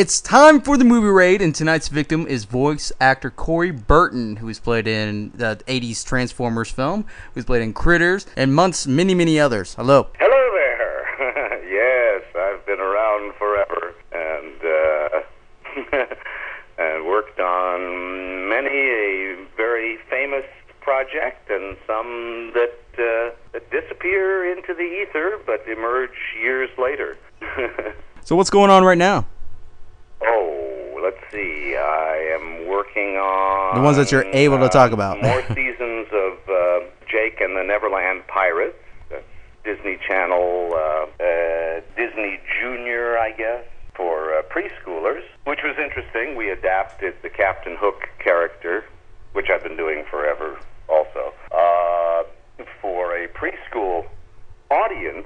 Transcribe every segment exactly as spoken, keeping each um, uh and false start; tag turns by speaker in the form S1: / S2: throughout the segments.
S1: It's time for the movie raid, and tonight's victim is voice actor Corey Burton, who's played in the eighties Transformers film, who's played in Critters, and months many, many others. Hello.
S2: Hello there. Yes, I've been around forever, and uh, and worked on many a very famous project, and some that, uh, that disappear into the ether, but emerge years later.
S1: So what's going on right now?
S2: Oh, let's see. I am working on...
S1: The ones that you're able to talk about.
S2: Uh, more seasons of uh, Jake and the Neverland Pirates. That's Disney Channel, uh, uh, Disney Junior, I guess, for uh, preschoolers, which was interesting. We adapted the Captain Hook character, which I've been doing forever also, uh, for a preschool audience,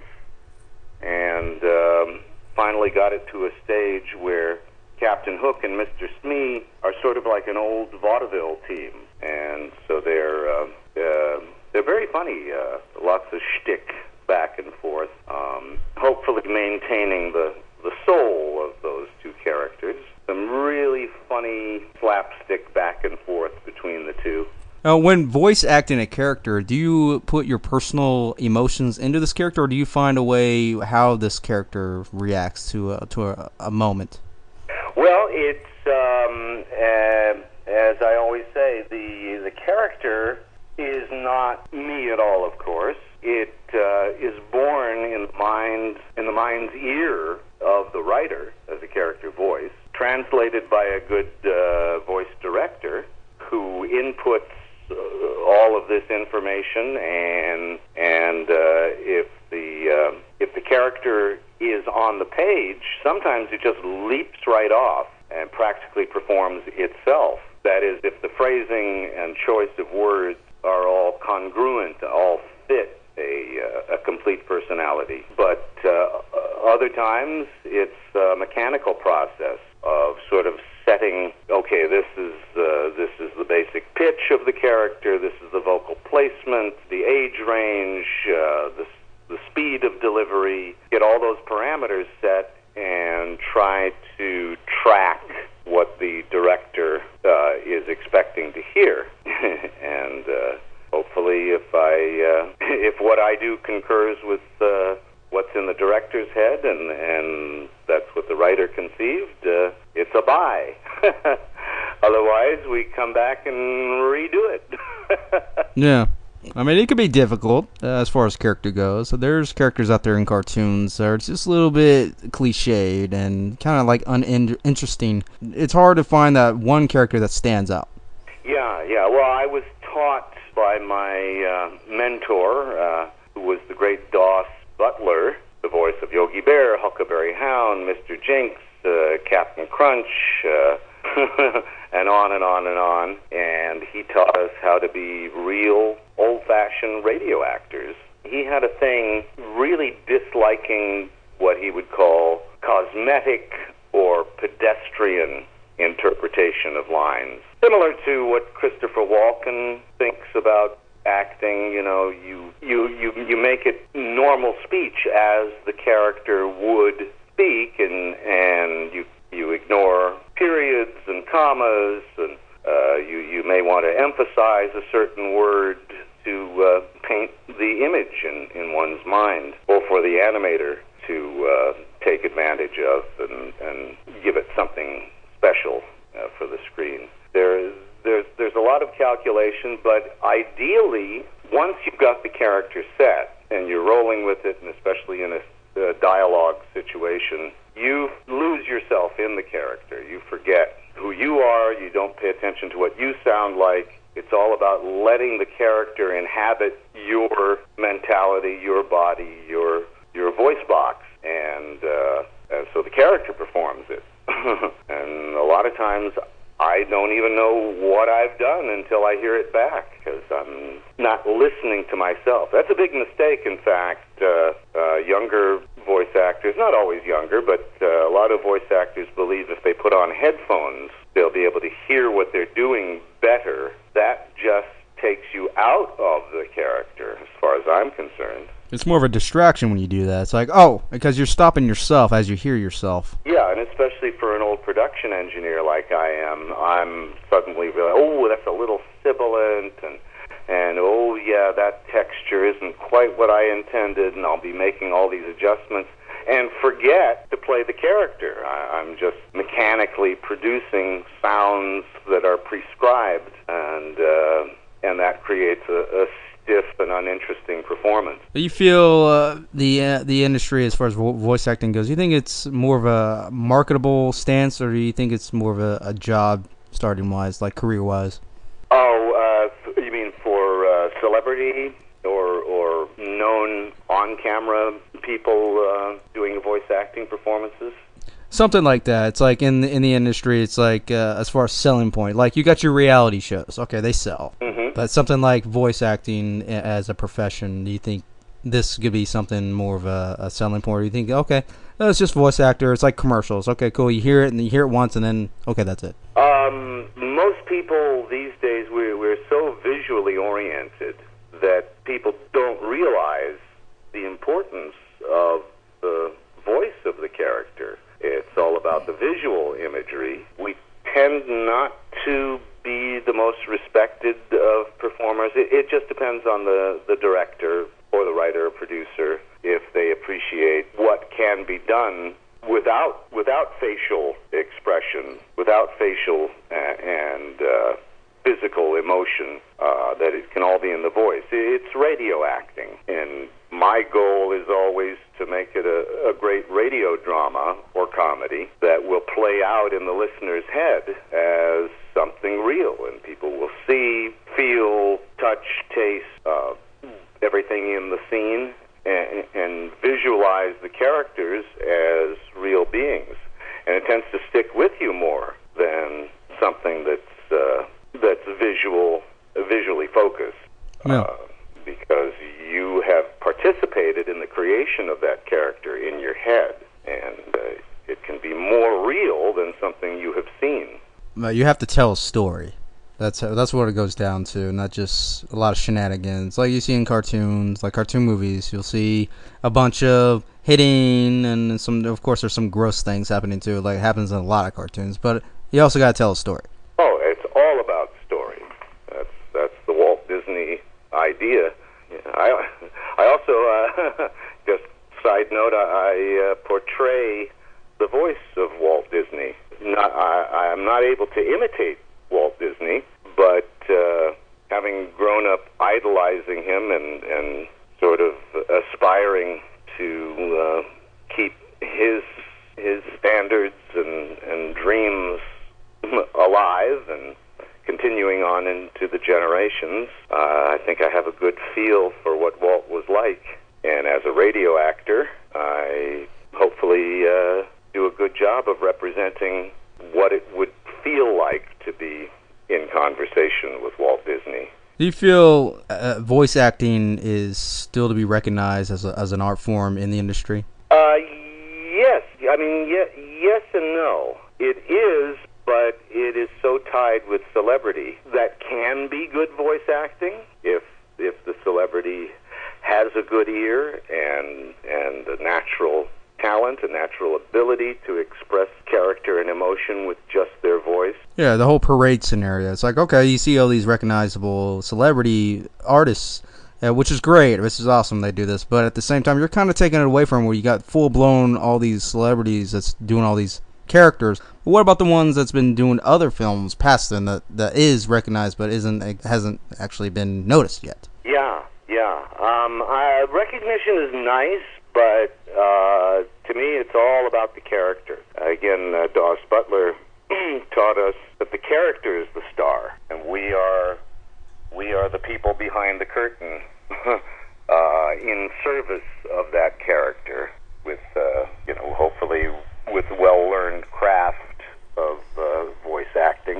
S2: and um, finally got it to a stage where Captain Hook and Mister Smee are sort of like an old vaudeville team, and so they're uh, uh, they're very funny. Uh, lots of shtick back and forth. Um, hopefully, maintaining the the soul of those two characters. Some really funny slapstick back and forth between the two.
S1: Uh, when voice acting a character, do you put your personal emotions into this character, or do you find a way how this character reacts to a, to a, a moment?
S2: Well, it's um, uh, as I always say, the the character is not me at all. Of course, it uh, is born in the mind in the mind's ear of the writer as a character voice, translated by a good uh, voice director who inputs uh, all of this information, and and uh, if the uh, if the character is on the page, sometimes it just leaps right off and practically performs itself. That is, if the phrasing and choice of words are all congruent, all fit a, uh, a complete personality. But uh, other times, it's a mechanical process of sort of setting, okay, this is uh, this is the basic pitch of the character, this is the vocal placement, the age range, uh, the the speed of delivery, get all those parameters set, and try to track what the director uh, is expecting to hear. And uh, hopefully, if I uh, if what I do concurs with uh, what's in the director's head, and and that's what the writer conceived, uh, it's a buy. Otherwise, we come back and redo it.
S1: Yeah. I mean, it could be difficult uh, as far as character goes. So there's characters out there in cartoons that are just a little bit cliched and kind of like uninteresting. It's hard to find that one character that stands out.
S2: Yeah, yeah. Well, I was taught by my uh, mentor, uh, who was the great Doss Butler, the voice of Yogi Bear, Huckleberry Hound, Mister Jinx, uh, Captain Crunch, uh, and on and on and on. And he taught us how to be real, old-fashioned radio actors. He had a thing really disliking what he would call cosmetic or pedestrian interpretation of lines. Similar to what Christopher Walken thinks about acting. You know, you, you, you, you make it normal speech as the character would speak, and, and you, you ignore periods and commas, and uh, you, you may want to emphasize a certain word to uh, paint the image in, in one's mind, or for the animator to uh, take advantage of and, and give it something special uh, for the screen. There, there's, there's a lot of calculation, but ideally, once you've got the character set and you're rolling with it, and especially in a uh, dialogue situation, you lose yourself in the character. You forget who you are. You don't pay attention to what you sound like. It's all about letting the character inhabit your mentality, your body, your your voice box, and, uh, and so the character performs it. And a lot of times, I don't even know what I've done until I hear it back, because I'm not listening to myself. That's a big mistake, in fact. Uh, uh, younger voice actors, not always younger, but uh, a lot of voice actors believe if they put on headphones, they'll be able to hear what they're doing better. That just takes you out of the character, as far as I'm concerned.
S1: It's more of a distraction when you do that. It's like, oh, because you're stopping yourself as you hear yourself.
S2: Yeah, and especially for an old production engineer like I am, I'm suddenly really, oh, that's a little sibilant, and and oh yeah, that texture isn't quite what I intended, and I'll be making all these adjustments, and forget to play the character. I, I'm just mechanically producing sounds that are prescribed, and uh, and that creates a, a stiff and uninteresting performance.
S1: Do you feel uh, the uh, the industry, as far as vo- voice acting goes, do you think it's more of a marketable stance, or do you think it's more of a, a job starting wise, like career wise?
S2: Oh, uh, you mean for uh, celebrity or or known on camera people uh, doing voice acting performances?
S1: Something like that. It's like in the, in the industry, it's like uh, as far as selling point, like you got your reality shows. Okay, they sell.
S2: Mm-hmm.
S1: But something like voice acting as a profession, do you think this could be something more of a, a selling point? Or do you think, okay, no, it's just voice actor. It's like commercials. Okay, cool. You hear it and you hear it once, and then okay, that's it.
S2: Um, most people these days, we're, we're so visually oriented that people don't realize the importance of the voice of the character. It's all about the visual imagery. We tend not to be the most respected of performers. It, it just depends on the, the director or the writer or producer if they appreciate what can be done without without facial expression, without facial uh, and uh, physical emotion, uh, that it can all be in the voice. It's radio acting, and my goal is always to make it a, a great radio drama or comedy that will play out in the listener's head as something real, and people will see, feel, touch, taste, uh, everything in the scene, and, and visualize the characters as real beings. And it tends to stick with you more than something that's uh, that's visual, visually focused.
S1: Yeah.
S2: Uh, because you have participated in the creation of that character in your head, and uh, it can be more real than something you have seen.
S1: You have to tell a story. That's how, that's what it goes down to, not just a lot of shenanigans. Like you see in cartoons, like cartoon movies, you'll see a bunch of hitting, and some, of course, there's some gross things happening too. Like it happens in a lot of cartoons, but you also got to tell a story.
S2: Oh, it's all about story. That's that's the Walt Disney idea. Yeah, I I also uh, just side note, I, I uh, portray the voice of Walt Disney. Not I I'm not able to imitate Walt Disney, but uh, having grown up idolizing him and and sort of aspiring to uh, keep his his standards and and dreams alive and continuing on into the generations, uh, I think I have a good feel for what Walt was like. And as a radio actor, I hopefully uh, do a good job of representing what it would feel like to be in conversation with Walt Disney.
S1: Do you feel uh, voice acting is still to be recognized as a, as an art form in the industry?
S2: Uh, yes. I mean, ye- yes and no. It is, but it is so tied with celebrity that can be good voice acting if if the celebrity has a good ear and and a natural talent, a natural ability to express character and emotion with just their voice.
S1: Yeah, the whole parade scenario. It's like, okay, you see all these recognizable celebrity artists, uh, which is great. This is awesome they do this. But at the same time, you're kind of taking it away from where you got full-blown all these celebrities that's doing all these characters. But what about the ones that's been doing other films past them that, that is recognized but isn't hasn't actually been noticed yet?
S2: Yeah, yeah. Um, uh, recognition is nice, but uh, to me it's all about the character. Again, uh, Doss Butler taught us that the character is the star, and we are we are the people behind the curtain uh, in service of that character with, uh, you know, hopefully with well-learned craft of uh, voice acting.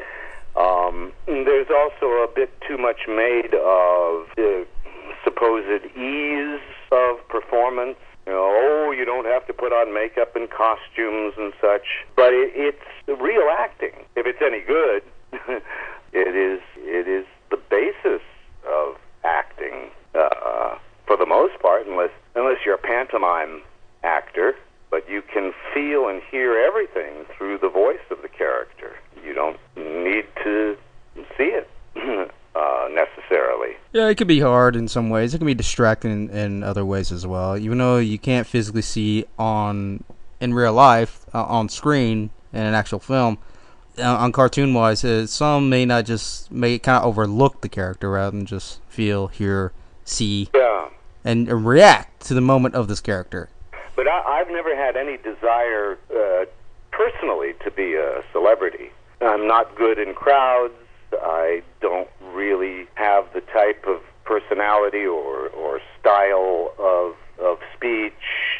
S2: Um, there's also a bit too much made of the supposed ease of performance. You know, oh, you don't have to put on makeup and costumes and such. But it, it's real acting. If it's any good, it is it is the basis of acting uh, for the most part, unless unless you're a pantomime actor. but you can feel and hear everything through the voice of the character. You don't need to see it uh, necessarily.
S1: Yeah, it can be hard in some ways. It can be distracting in, in other ways as well. Even though you can't physically see on in real life uh, on screen in an actual film, uh, on cartoon wise, uh, some may not just may kind of overlook the character rather than just feel, hear, see,
S2: yeah.
S1: and, and react to the moment of this character.
S2: But I, I've never had any desire uh, personally to be a celebrity. I'm not good in crowds. I don't really have the type of personality or, or style of, of speech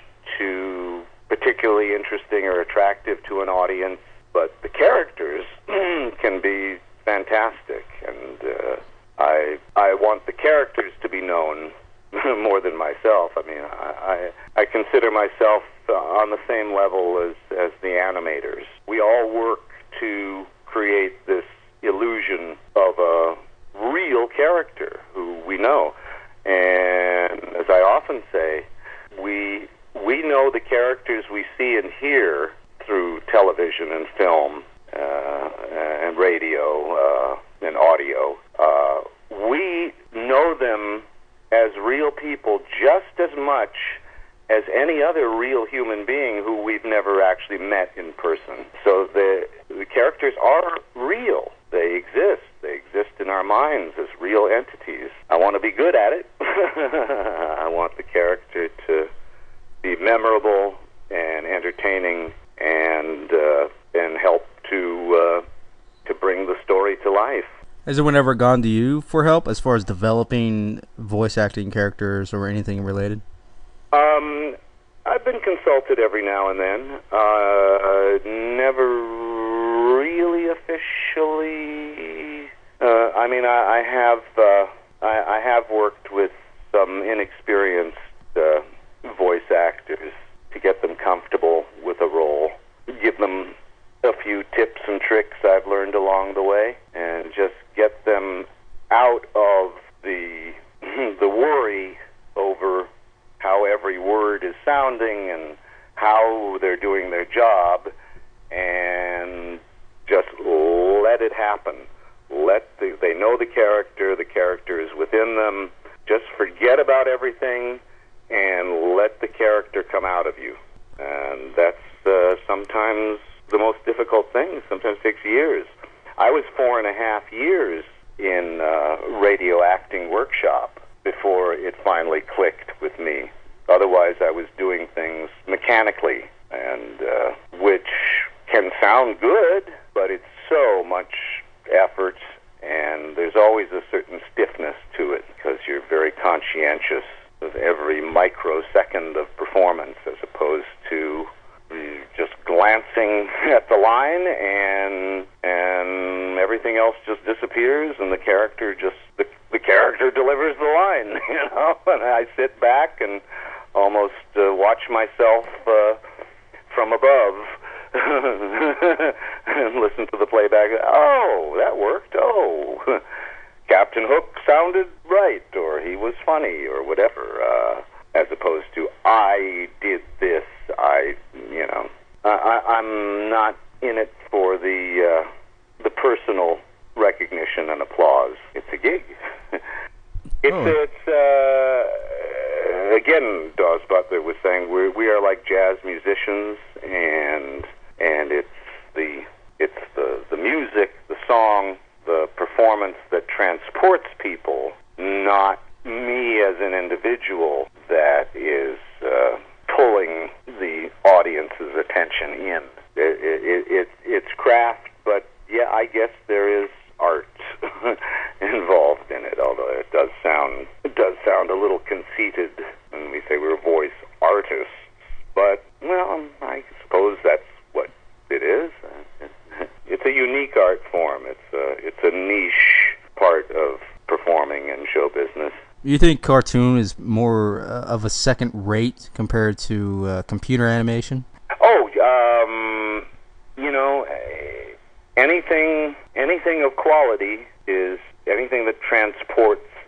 S2: to particularly interesting or attractive to an audience. But the characters can be fantastic, and uh, I I want the characters to be known more than myself. I mean, I, I, I consider myself uh, on the same level as, as the animators. We all work to create this illusion of a real character who we know. And as I often say, we we know the characters we see and hear through television and film uh, and radio uh, and audio. Uh, we know them as real people just as much as any other real human being who we've never actually met in person. So the, the characters are real. They exist. They exist in our minds as real entities. I want to be good at it. I want the character to be memorable and entertaining and uh, and help to uh, to bring the story to life.
S1: Has anyone ever gone to you for help as far as developing voice acting characters or anything related?
S2: Um, I've been consulted every now and then. Uh, never really officially. Uh, I mean, I, I have uh, I, I have worked with some inexperienced uh, voice actors to get them comfortable with a role, give them a few tips and tricks I've learned along the way, and just get them out of the the worry over how every word is sounding and how they're doing their job, and just let it happen. Let the, they know the character, the character is within them. Just forget about everything and let the character come out of you. And that's uh, sometimes the most difficult thing. Sometimes takes years. I was four and a half years in uh, radio acting workshop before it finally clicked with me. Otherwise, I was doing things mechanically, and uh, which can sound good, but it's so much effort, and there's always a certain stiffness to it because you're very conscientious of every microsecond of performance as opposed to just glancing at the line and and everything else just disappears and the character just the, the character delivers the line, you know, and I sit back and almost uh, watch myself uh, from above and listen to the playback. Oh, that worked. Oh, Captain Hook sounded right, or he was funny, or whatever, uh, as opposed to I did this. I, you know, I, I'm not in it for the uh, the personal recognition and applause. It's a gig. It's oh. it's uh, again, Dawes Butler was saying we we are like jazz musicians, and and it's the it's the the music, the song, the performance that transports people, not me as an individual that is uh, pulling the audience's attention in. It, it, it, it's craft, but yeah, I guess there is art involved in it. Although it does sound it does sound a little conceited when we say we're voice artists. But well, I suppose that's what it is. It's a unique art form. It's a it's a niche part of performing and show business.
S1: You think cartoon is more uh, of a second rate compared to uh, computer animation?
S2: Oh, um, you know, anything anything of quality is anything that transports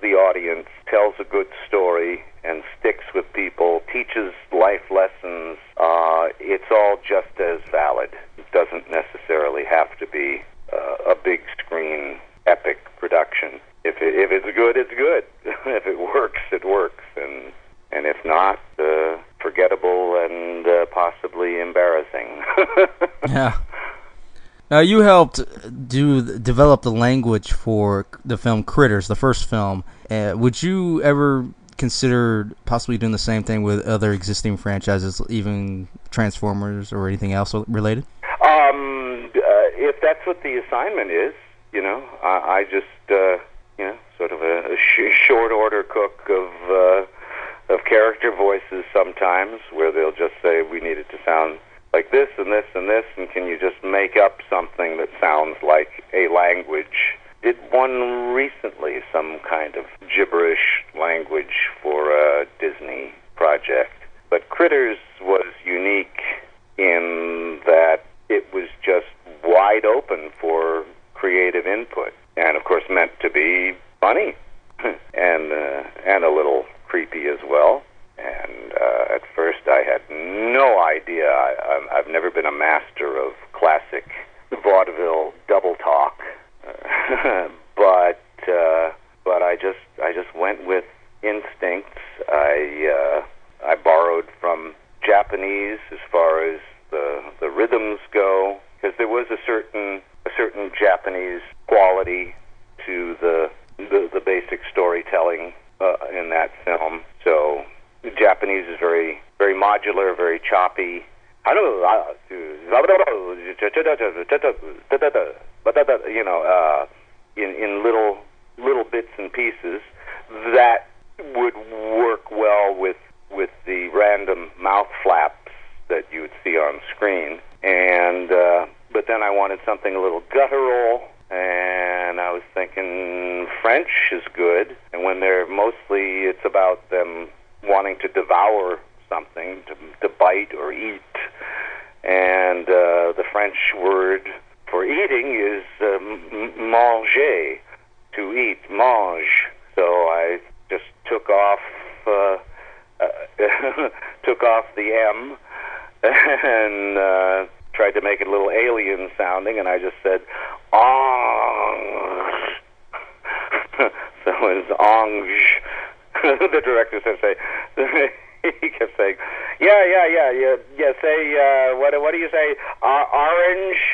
S2: the audience, tells a good story, and sticks with people, teaches life lessons, uh, it's all just as valid. It doesn't necessarily have to be uh, a big screen epic production. If it, if it's good, it's good. If it works, it works, and and if not, uh, forgettable and uh, possibly embarrassing.
S1: Yeah. Now, you helped do develop the language for the film Critters, the first film. Uh, would you ever consider possibly doing the same thing with other existing franchises, even Transformers or anything else related?
S2: Um, uh, if that's what the assignment is, you know, I, I just, uh, you know, sort of a, a sh- short order cook of uh, of character voices sometimes, where they'll just say, we need it to sound like this and this and this, and can you just make up something that sounds like a language? Did one recently, some kind of gibberish language for a Disney project. But Critters was unique in that it was just wide open for creative input, and of course meant to be funny and uh, and a little creepy as well. And uh, at first I had no idea. I, I've never been a master of classic vaudeville double talk, but uh, but I just I just went with instincts. I uh, I borrowed from Japanese as far as the the rhythms go, because there was a certain a certain Japanese quality to the the, the basic storytelling uh, in that film. So the Japanese is very, very modular, very choppy. I don't know, you know, uh, in in little little bits and pieces that would work well with with the random mouth flaps that you would see on screen. And uh, but then I wanted something a little guttural, and I was thinking French is good. And when they're mostly, it's about them wanting to devour something, to, to bite or eat. And uh, the French word for eating is uh, manger, to eat, mange. So I just took off, uh, uh, took off the M and uh, tried to make it a little alien sounding, and I just said, "Ange." So it's ange. The director said, "Say," he kept saying, "Yeah, yeah, yeah, yeah, yeah. Say, uh, what? What do you say? Uh, orange,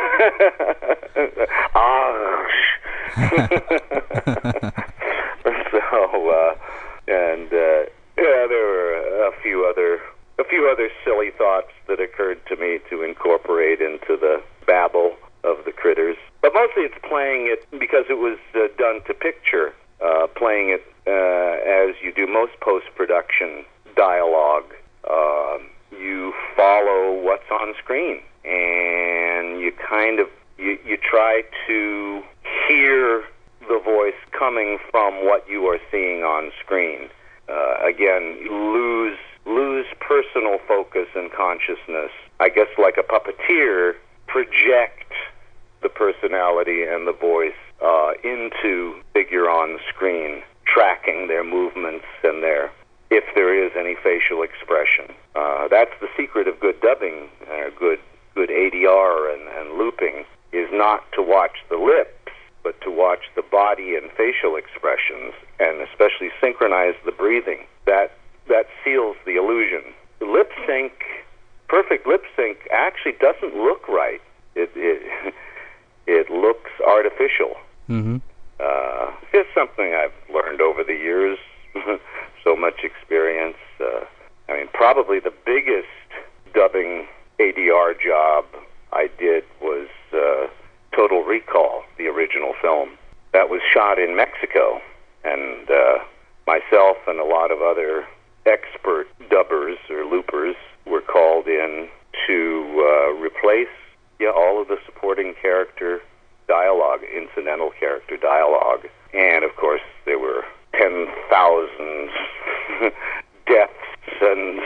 S2: orange." So, uh, and uh, yeah, there were a few other, a few other silly thoughts that occurred to me to incorporate into the babble of the Critters. But mostly, it's playing it because it was uh, done to picture. Uh, playing it uh, as you do most post-production dialogue. Uh, you follow what's on screen, and you kind of you, you try to hear the voice coming from what you are seeing on screen. Uh, again, lose lose personal focus and consciousness. I guess like a puppeteer, project the personality and the voice uh, into figure on screen, tracking their movements and their, if there is any facial expression. Uh, that's the secret of good dubbing, uh, good good A D R and, and looping, is not to watch the lips, but to watch the body and facial expressions, and especially synchronize the breathing. That that seals the illusion. Lip sync, perfect lip sync, actually doesn't look right. It it, it looks artificial.
S1: Mm-hmm.
S2: Uh, it's something I've learned over the years. So much experience. Uh, I mean, probably the biggest dubbing A D R job I did was uh, Total Recall, the original film. That was shot in Mexico, and uh, myself and a lot of other expert dubbers or loopers were called in to uh, replace yeah, all of the supporting character dialogue, incidental character dialogue. And, of course, there were ten thousand deaths and,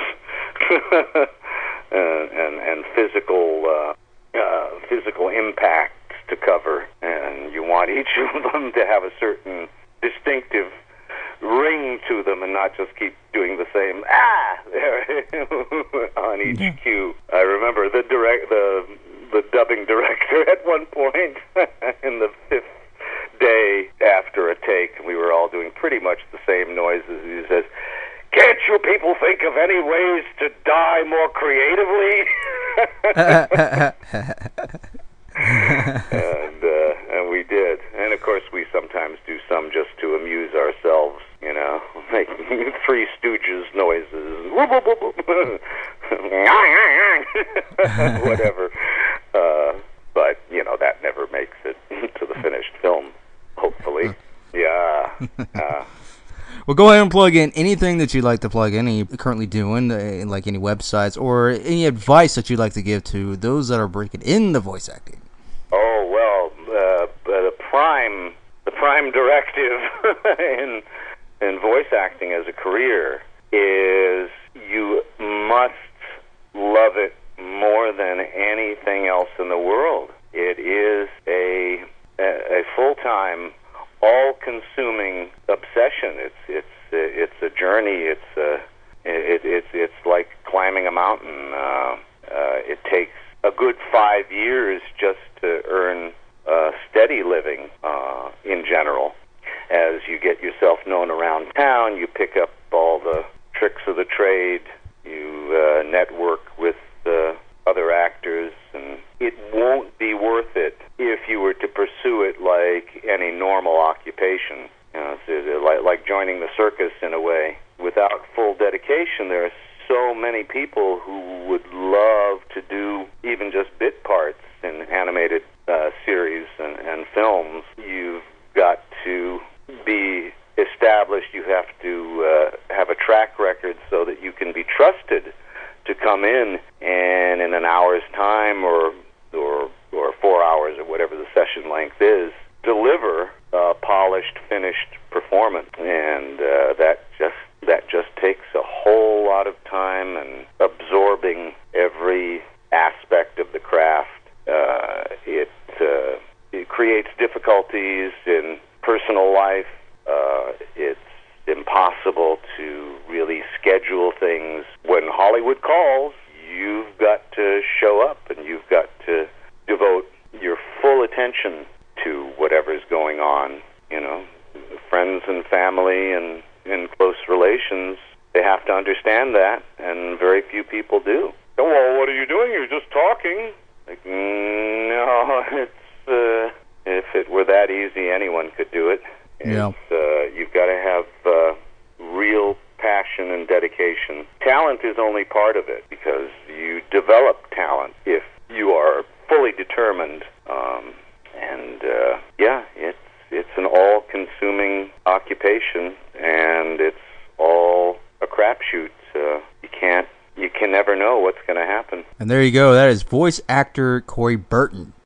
S2: and, and and physical uh, uh, physical impacts to cover. And you want each of them to have a certain distinctive to them and not just keep doing the same ah on each
S1: Yeah.
S2: cue. I remember the direct the the dubbing director at one point in the fifth day after a take, we were all doing pretty much the same noises. He says, "Can't you people think of any ways to die more creatively?" and uh, and we did. And of course, we sometimes do some just to amuse ourselves. You know, making Three Stooges noises, whatever. Uh, but you know, that never makes it to the finished film. Hopefully, yeah. Uh,
S1: Well, go ahead and plug in anything that you'd like to plug in, any you're currently doing, uh, like any websites, or any advice that you'd like to give to those that are breaking into voice acting.
S2: oh well, uh, the prime, the prime directive in in voice acting as a career is you must love it more than anything else in the world. It is a a, a full-time, all-consuming obsession. It's it's it's a journey. It's a it, it's it's like climbing a mountain. Uh, uh, it takes a good five years just to earn a steady living uh, in general. As you get yourself known around town, you pick up all the tricks of the trade. You uh, network with uh, other actors, and it won't be worth it if you were to pursue it like any normal occupation. You know, it's like, like joining the circus in a way. Without full dedication, there are so many people who would love to do even just bit parts in animated uh, series and, and films. You've got to be established. You have to uh, have a track record so that you can be trusted to come in and in an hour's time or or or four hours or whatever the session length is, deliver a polished, finished performance. And uh, that just that just takes a whole lot of time and absorbing every aspect of the craft. Uh, it uh, it creates difficulties in personal life. Uh, it's impossible to really schedule things. When Hollywood calls, you've got to show up and you've got to devote your full attention to whatever's going on. You know, friends and family and in close relations, they have to understand that, and very few people do. Oh, well, what are you doing? You're just talking. Like, no, it's uh, if it were that easy, anyone could do it.
S1: Yeah.
S2: It's, uh, you've got to have uh, real passion and dedication. Talent is only part of it, because you develop talent if you are fully determined. Um, and uh, yeah, it's it's an all-consuming occupation, and it's all a crapshoot. Uh, you can't, you can never know what's going to happen.
S1: And there you go. That is voice actor Corey Burton.